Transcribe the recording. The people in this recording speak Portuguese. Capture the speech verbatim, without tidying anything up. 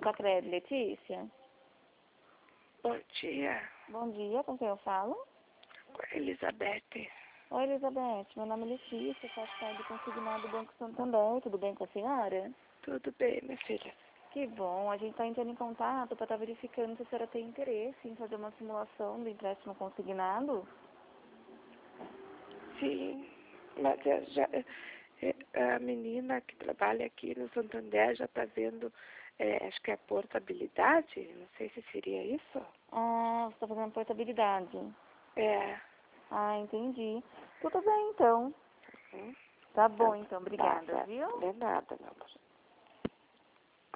Sicredi, Letícia? Bom dia, Bom dia, com quem eu falo? com a Elizabeth. Oi, Elizabeth, meu nome é Letícia, faço parte do consignado do Banco Santander, tudo bem com a senhora? Tudo bem, minha filha? Que bom, a gente está entrando em contato para estar verificando se a senhora tem interesse em fazer uma simulação do empréstimo consignado. Sim, mas eu já, é, a menina que trabalha aqui no Santander já está vendo, é, acho que é portabilidade, não sei se seria isso. Ah, você está fazendo portabilidade. É. Ah, entendi. Tudo bem, então. Hum, Tá bom, então, então, tá obrigada, certo. viu? De nada, meu amor.